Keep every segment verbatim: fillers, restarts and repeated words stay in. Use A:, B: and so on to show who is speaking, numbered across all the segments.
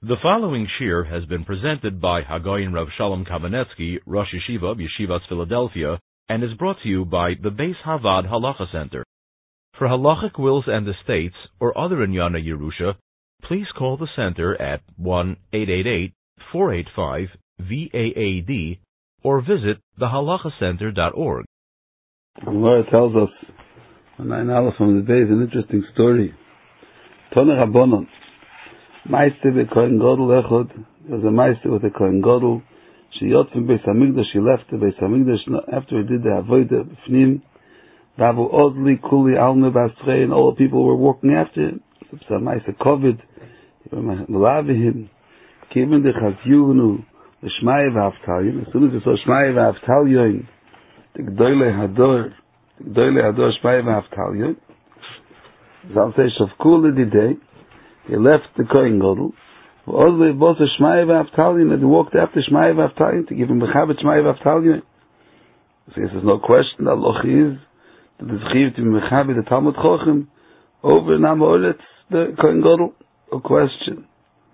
A: The following shir has been presented by Hagayin Rav Shalom Kamenetsky, Rosh Yeshiva, Yeshivas Philadelphia, and is brought to you by the Beis Havad Halacha Center. For halachic wills and estates or other Inyana Yerusha, please call the center at one eight eight eight, four eight five, V A A D or visit the halacha center dot org.
B: The Gemara tells us, on nine Aleph from the days, an interesting story. Tona Rabbanon. Meister be Kohen Gadol Echad. There was a Meister with a Kohen Gadol. She yot from Beis Hamikdash. She left the Beis Hamikdash after he did the Avodah B'fnim. Vavu Odli Kuli Alme Basrei, and all the people were walking after him. So it's a Meister Kovid. Melavihim. Kiven de Chazyunu. The Shmai V'Havtalyon. As soon as he saw Shmai V'Havtalyon, the Gdoile Hador, the Gdoile Hador Shmai V'Havtalyon. Zal say Shavkul Lididei. He left the Kohen Gadol. All the both the Shmai V'Havtalyon, and he walked after Shmai V'Havtalyon to give him Mechabit Shmai V'Havtalyon. So he says, no question, the Loch is that the Zchiv to be Mechabit the Talmud Chochem over Nam Oretz, the Kohen Gadol. No question.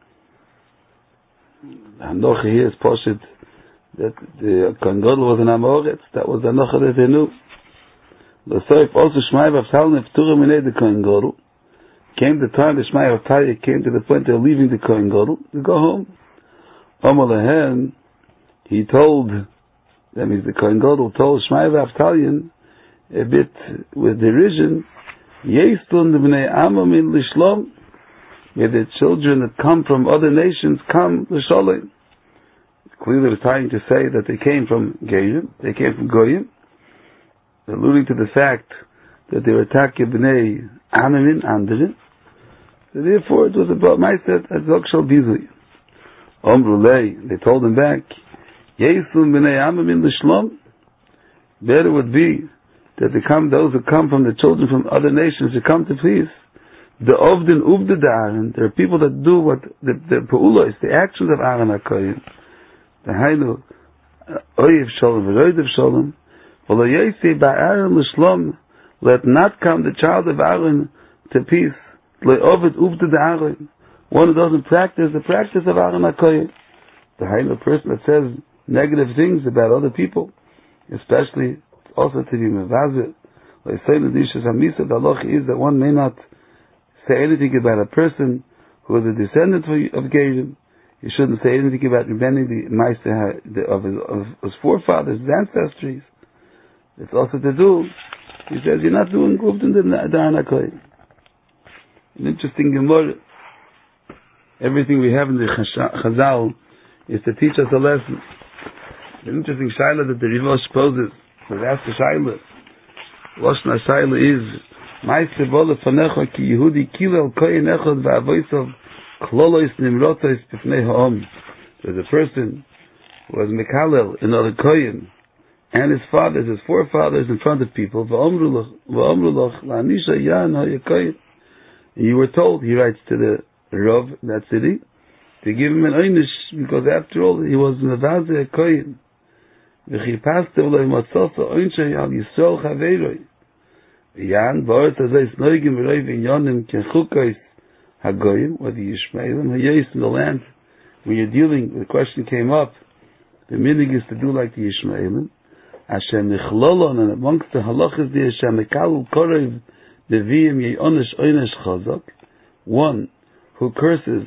B: And Nocha here is Poshet that the Kohen Gadol was an Am Oretz. That was the Nocha that they knew. The Soif also Shmai V'Havtalyon F'turah Minei the Kohen Gadol. Came the time the Shmai V'Havtalyon came to the point they were leaving the Kohen Gadol to go home. Amalahen, he told, that means the Kohen Gadol told Shmai V'Havtalyon a bit with derision, Yeistun B'nei Amam in Lishlom, may the children that come from other nations come L'Sholem. Clearly was trying to say that they came from Gerim, they came from Goyim, alluding to the fact that they were Taki B'nei Amamin, Anderin. So therefore it was about Meister at Zokshal Bizui. Omrulei, they told him back, Yesun B'nei Amamin L'Shlom, better would be that they come, those who come from the children from other nations who come to peace. The Ovdin Uvda Aaron, there are people that do what the the Pa'ulos, the actions of Aaron HaKoyin. The Hainu Oyev Shalom, V'Roidev Shalom, V'lo Yesi Ba'Aaron L'Shlom, let not come the child of Aaron to peace. Le'ovid Uvda Aaron, one who doesn't practice the practice of Aaron HaKoyin. The Hainu person that says negative things about other people, especially also to be Mevazir. Like saying the Dishas Hamisa, the halacha is that one may not say anything about a person who is a descendant of Gerim. You shouldn't say anything about remembering the Meister of his, of his forefathers, his ancestries. It's also to do. He says you're not doing good in the Aaron HaKoyin. An interesting Gemara. Everything we have in the Chazal is to teach us a lesson. An interesting shaila that the Rivosh poses. So that's the shaila. Lashon shaila is Meister Bola Fanecha ki Yehudi Kilel Koyin Echad Va'avoisav Klolois Nimrotais B'fnei Ha'om. There's a person who was Mekalel, another Koyin, and his fathers, his forefathers in front of people. Va'omru loch la'anisha yan ha'yakoyin. You were told, he writes to the Rav in that city, to give him an einish, because after all, he was Mevazeh Koyin. V'chipaste v'loi matzosa oinshay al Yisrael chaveiroi. Yan ba'oret hazais noigim v'roi v'inyonim kenchukais hagoyim, or the Yishmaelim, ha'yos in the land, when you're dealing, the question came up, the minig is to do like the Yishmaelim, Hashem nichlolon, and amongst the halachas the Hashem mekalul korev deviyim ye'onish oinish chazak, one who curses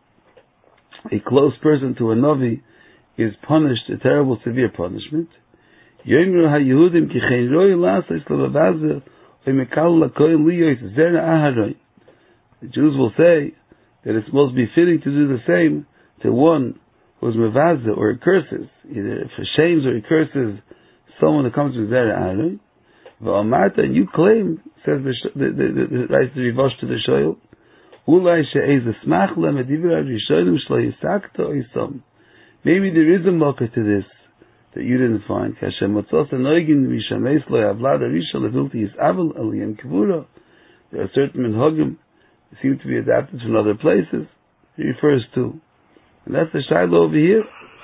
B: a close person to a Navi is punished a terrible severe punishment. Yomru ha-Yehudim ki chen roi lasais l'vavazer v'mekalul hakoyin liyos zera aharoin. The Jews will say that it's supposed to be fitting to do the same to one who is mevazer or he curses, either for shames or he curses someone who comes with zera aharoin. V'amarta, and you claim, says the the the, the writes the Rivosh to the Shoyl, ulai she'ez esmach lem edivra rishonim shlo yisakta oisam. Maybe there is a mocker to this that you didn't find. Kashem motzos anoigin vishameis lo yavlad arisha levilti yisavel aliyem kivura. There are certain minhagim that seem to be adapted from other places. He refers to, and that's the Shiloh over here.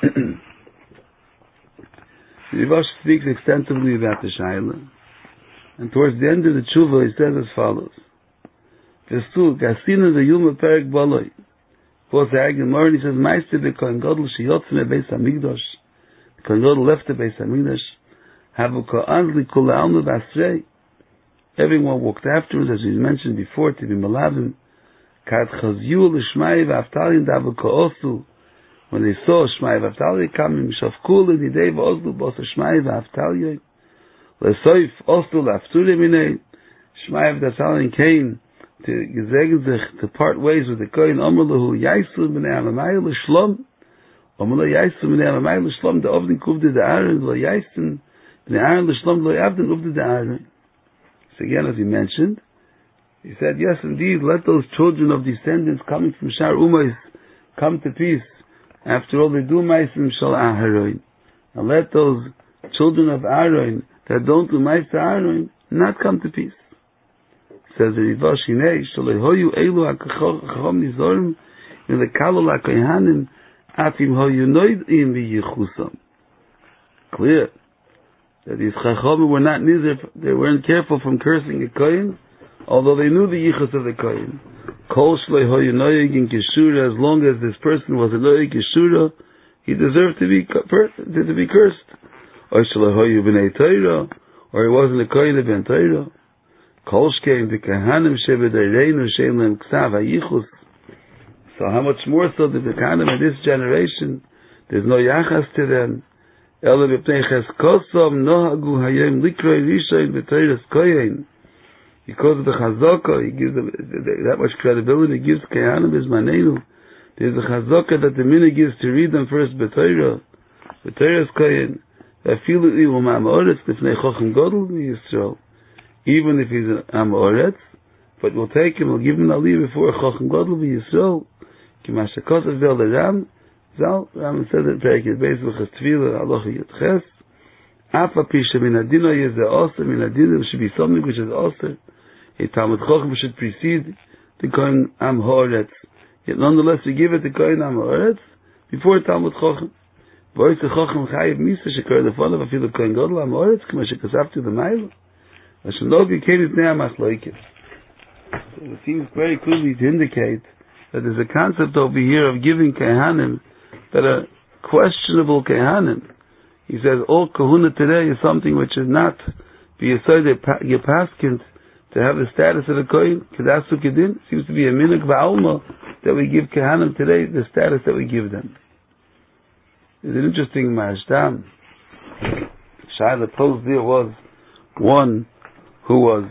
B: The Rivosh speaks extensively about the Shiloh. And towards the end of the tshuva, he says as follows: Vestu gasina the yuma perek baloi. quotes the Agin Moran, he says, Meister the Kohen Gadol sheyotzim beis hamikdash. The Kohen Gadol left the beis hamikdash. Havu ka'anz li kol ha'alma v'asrei. Everyone walked afterwards, as we mentioned before, to be malavim. Ka'at chazyu l'shmai v'avtalin davu ka'osu. When they saw Shmai v'avtalin coming, shafku l'nidei v'ozlu b'osa Shmai v'avtalin. L'soif oslu l'afturim minei. Shmai v'avtalin came to gezegen sich, to part ways with the Kohen. Omer lehu yaisu b'nei alamai l'shlom. Omer lehu yaisu b'nei alamai l'shlom. The ovdin kuvde the Aaron, lo yaisin b'nei Aaron l'shlom, lo yavdin uvde the Aaron. So again, as he mentioned, he said, yes, indeed, let those children of descendants coming from Shar Umayis come to peace. After all, they do Maisim Shal Aharon. And let those children of Aaron that don't do Maisim Aaron not come to peace. Says the Rivash Hinei, Shalehoyu Elu HaKachom Nizorim V'lekalol HaKohanim Afim Hoyu Noidim V'yichusam. Clear that these Chachomim were not nizir, they weren't careful from cursing a Kohen, although they knew the yichus of the Kohen. Kol Shlei Hoyu Noyeg in Keshura, as long as this person was a Noyeg Keshura, he deserved to be to be cursed. Or Shlei Hoyu B'nei Torah, or he wasn't a Kohen of Ben Torah. Kol Shkein the Kahanim Shebedeireinu Shein Lem Ksav HaYichus. So how much more so that the Kahanim of this generation, there's no yachas to them. Ela b'pnei cheskosom nohagu hayem likroi rishayin b'teiras koyin. Because of the chazaka, he gives them that much credibility. He gives Kehanim Bizmanenu. There's a chazaka that the mina gives to read them first b'teira, b'teiras koyin. Afilu ilu ma'amoretz b'pnei chochem godel b'Yisrael. Even if he's an amoretz, but we'll take him, we'll give him aliyah before chochem godel b'Yisrael. Kimashakot vel leram. Zal, Ram said that take it based with Tefillah, Allah Yitches. Afa Pisha min adino is the Oster, min adino should be something which is Oster. A Talmud Chochem should precede the Kohen Am Haaretz. Yet nonetheless we give it to Kohen Am Haaretz before Talmud Chochem. Voice the Chochem Chayiv Misa shekar the father of Afilu Kohen Gadol Am Haaretz k'ma shekasaf to the Mail. Hashem no g'kein it ne'am achloikis. So it seems very clearly to indicate that there's a concept over here of giving Kehanim that are questionable Kehanim. He says all kahuna today is something which is not be decided your paskin to have the status of a kohen. Kedasu kedin seems to be a minhag ba'alma that we give Kehanim today the status that we give them. It's an interesting mashtam. Shaila posed there was one who was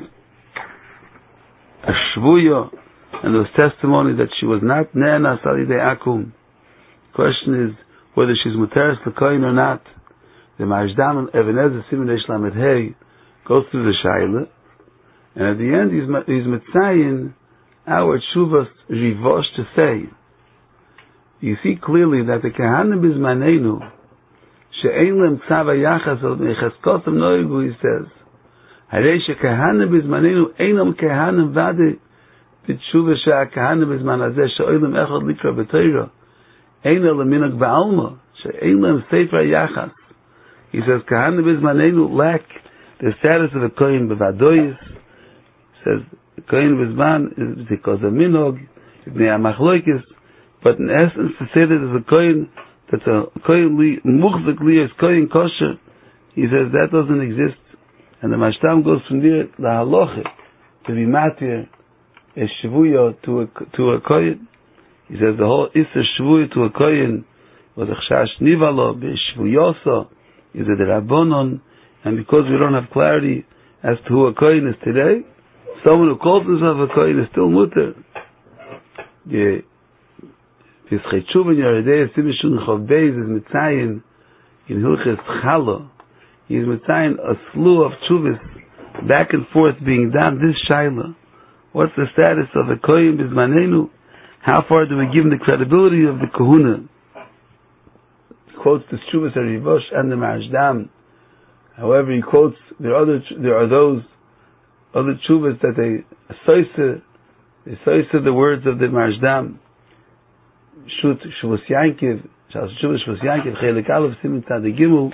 B: a shvuya, and there was testimony that she was not ne'enas alidei akum. Question is whether she's muteres l'koyin or not. The Majdam Even Ezer Siman Reish Lamed Hey goes through the Shaila, and at the end he's he's mitzayin our tshuvas rivosh to say. You see clearly that the Kehanim Bizmanenu she'ein lem tzav hayachas al mechaskotam noigu, he says harei sheKehanim Bizmanenu einam Kehanim vade b'tshuva she'Kehanim Bizman hazeh she'olim echad likra b'Torah. Ein el minhag ba'alma, she'ein lem sefer yachas. He says, Kehanim Bizmanenu lack the status of a kohen b'vadoyis. He says, the kohen Bizman is because of minhag, b'nei hamachloikis. But in essence, to say that there's a kohen, that's a kohen muchzik li is kohen kosher, he says that doesn't exist. And the Mashtam goes from there, the halacha, to be matir, a shvuya to a, to a kohen. He says the whole Isser Shvuya to a Kohen was a Chashash Nivalo, B'Shvuyosa, is a Rabbonon, and because we don't have clarity as to who a Kohen is today, someone who calls himself a Kohen is still mutter. The Pischei Tshuva Yeridei Simishun Chav Beis is mitzayin in Hilches Chala. He is mitzayin a slew of Tshuvas back and forth being done. This Shaila, what's the status of a Kohen Bizmanenu? How far do we give him the credibility of the Kahuna? He quotes the Tshuvas HaRivosh and the Majdam. However, he quotes there are other there are those other Tshuvas that they associate they associate the words of the Majdam. Shut Shuvas Yankiv, Shuvas Shuvas Yankiv, Chelik Aleph Siman Tzadi Gimel.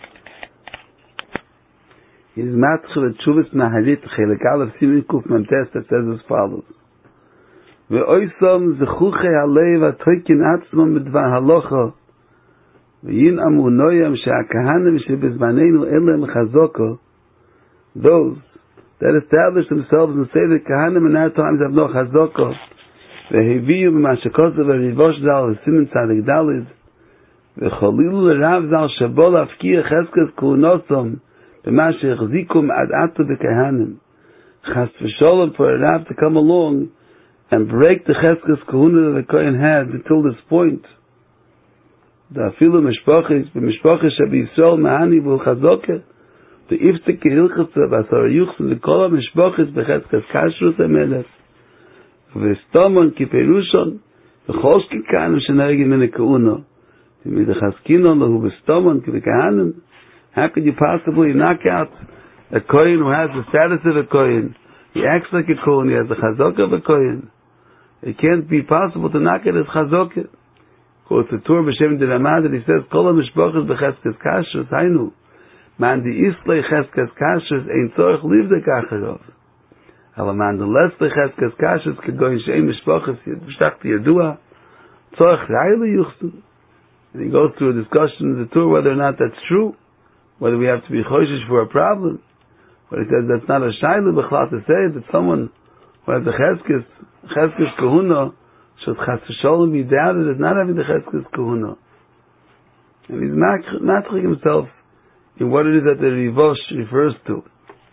B: He is matchel at Shuvas Naharit, Chelik Aleph Siman Kuf Memtes that says as follows. ואויסם זכוכי הלב התויקין עצמם בדבר הלוכה וינאמו נוים שהכהנים שבזמננו אין להם חזוקו, those that establish themselves and say that Kahanim in our times have no chazoko, והביאו במה שכוסו וריבוש זל וסימן צדיק דלת וחולילו לרב זל שבו להפקיע חזקת כהונוסם במה שהחזיקום עד עתו בכהנים. Chas v'sholem for a Rav to come along and break the cheskes kahuna that the Kohen had until this point. The afilu mishpachis, b'mishpachis shabi Yisrael ma'ani v'ulchazoke, the iftik hilchasa v'asar yuchsa v'kol ha-mishpachis b'cheskes kashrus ha-melech, v'stomon ki perushon, v'chos ki kahanim shenegin min ha-kahuna, v'midachaskinon lahu v'stomon ki v'kahanim. How could you possibly knock out a Kohen who has the status of a Kohen? He acts like a Kohen, he has the chazokah of a Kohen. It can't be possible to knock it as chazokah. Quotes the Torah b'shem de Ramad, and he says, Kol ha-mishpachas b'cheskes kashrus, hainu, man di islay cheskes kashrus, ein tzorech livdek acharov. Aber man di lestlay cheskes kashrus, kegoyin she'ein mishpachas, b'shtachti yadua, tzorech ra'ayla yuchsun. And he goes through a discussion in the Torah whether or not that's true, whether we have to be choshesh for a problem. But he says that's not a shayla b'chlal to say that someone who has the cheskes, cheskes kahuna, should chas v'sholem be doubted as not having the cheskes kahuna. And he's matching himself in what it is that the Rivosh refers to.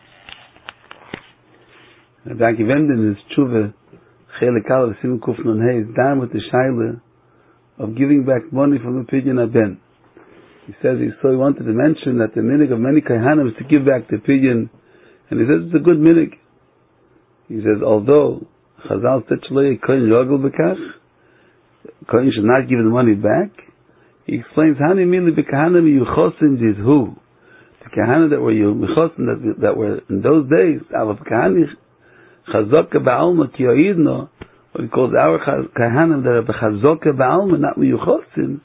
B: And Rabbi Akiva in his tshuva, Chelek Aleph Siman Kuf Nun Hey, is down with the shayla of giving back money from the pidyon haben. He says he so he wanted to mention that the minig of many kaihanim is to give back the pidyon, and he says it's a good minig. He says although Chazal said Shlei Kohen Rogel B'kach, Kohen should not give the money back. He explains how many b'kahanim yuchosin is who the kahanim that were yuchosin that that were in those days. Our kahanim chazaka ba'alma ki yoidno, what he calls our kahanim that are b'chazaka ba'alma, not yuchosin.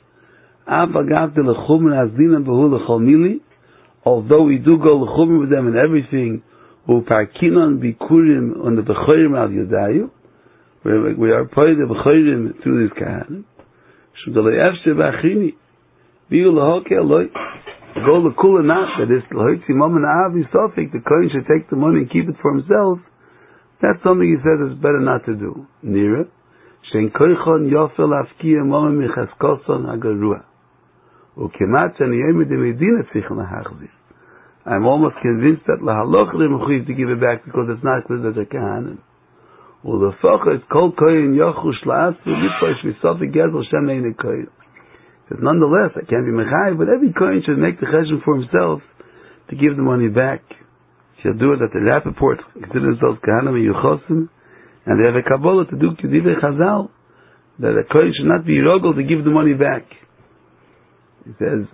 B: Although we do go l'chumim with them and everything, u'parkinon bikurim on the b'chorim al yudayu, we are part of the b'chorim through this kahanim. Shudalei efshe b'achini, bi'u l'hoke aloi, go l'kula not, that is l'hoitzi mom and avi sofik, the kohen should take the money and keep it for himself. That's something he says is better not to do. Nira, shein koichon yofel afkiya mom michaskoson agarua. I'm almost convinced that lahaloch they're to give it back because it's not clear that they're kahanim. Well, the facha is kol koyin yochush la'asu mitpoish misofi gezel shem ein koyin. Because nonetheless, I can't be mechayiv, but every koyin should make the cheshbon for himself to give the money back. She'll do it at the Rappaport, consider themselves kahanim and yuchosim, and they have a kabbalah to do kedivei chazal, that a koyin should not be rogel to give the money back. He says,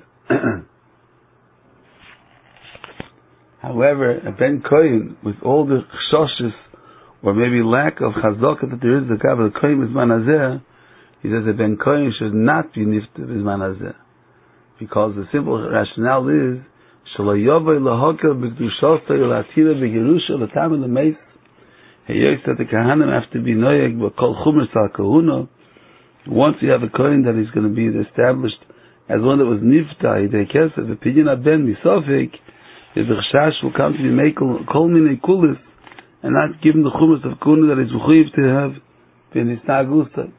B: however, a Ben Kohen, with all the chshoshes, or maybe lack of chazaka that there is, the Kabbalah Kohen is manazeh, he says a Ben Kohen should not be nifted as manazeh. Because the simple rationale is, shelo yovei lahokel b'kedushoso yolatila b'gerusha l'tam in the meis, he yokes that the kahanim have to be noyeg b'kol chumer sal kahuna. Once you have a Kohen that is going to be established as one that was nifta, the kesef, the pidyon haben misofik, the chashash will come to be make kol minei kulis, and not given the chumas of kuna that is mechuyev to have been istagusta.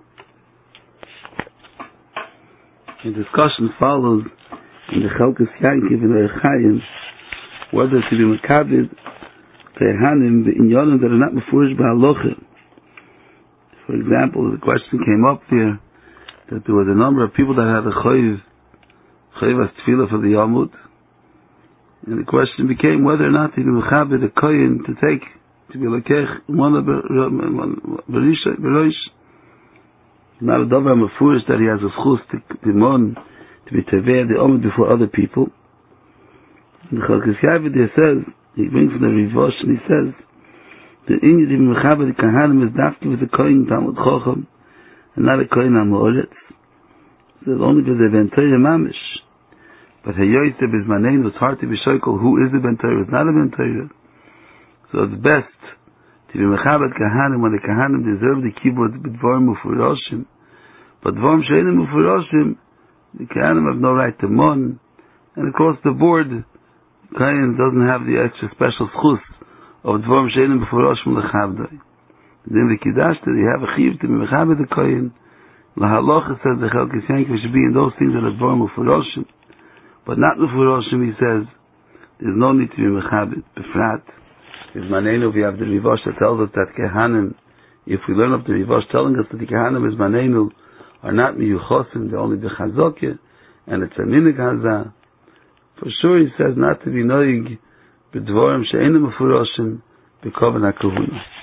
B: The discussion follows in the Chelkas Yankiv and the Echayim whether to be makabed kehanim the inyanim that are not mefurish b'halocha. For example, the question came up there that there was a number of people that had a chayiv, chayiv as tefillah for the Yamud, and the question became whether or not he mechabed a kohen to take, to be lekech, one of the berosh. Not a davar mefurish that he has a schus to dimon, to be teveh the Yamud before other people. And the Chelkas Yavid says, he brings from the Rivosh and he says, the inyan to be mechabed the kahanim is dafki with the kohen Talmud Chacham, and not a kohen amoritz. It's only for the Ben Torah mamish. But Hayoyse Bizmanein was hard to be shoykol who is the Ben Torah, it's not a Ben Torah. So it's best to to be mechabed kahanim, when the kahanim deserve the kibud b'dvarim ufurashim, but dvarim she'enim ufurashim, the kahanim have no right to mon, and across the board, the kahanim doesn't have the extra special schus of dvarim she'enim ufurashim lechavdai. Then the kiddush that you have a chiv to be mechabed the kain, lahalocha says the chelkes yankiv should be in those things that are dvarim ufurashim, but not ufurashim, he says, there's no need to be mechabed, befrat. If Manenu, we have the Rivash that tells us that Kehanim, if we learn of the Rivash telling us that the Kehanim is Manenu, are not miyuchosim, they're only the Chazokeh, and it's a minig hazah. For sure he says not to be noig, b'dvorim she'enim mefurashim, b'koven ha'kavuna.